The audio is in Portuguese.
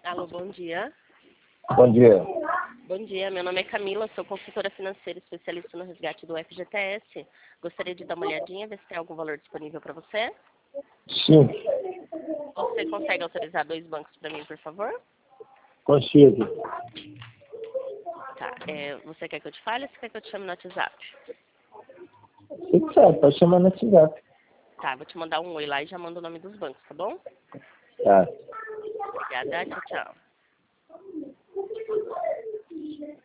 Alô, bom dia. Bom dia. Bom dia, meu nome é Camila, sou consultora financeira especialista no resgate do FGTS. Gostaria de dar uma olhadinha, ver se tem algum valor disponível para você. Sim, Você consegue autorizar 2 bancos para mim, por favor? consigo. Tá, você quer que eu te fale ou você quer que eu te chame no WhatsApp? Se quiser, pode chamar no WhatsApp. Tá, vou te mandar um oi lá e já mando o nome dos bancos, tá bom? Tá. Obrigada, tchau, tchau.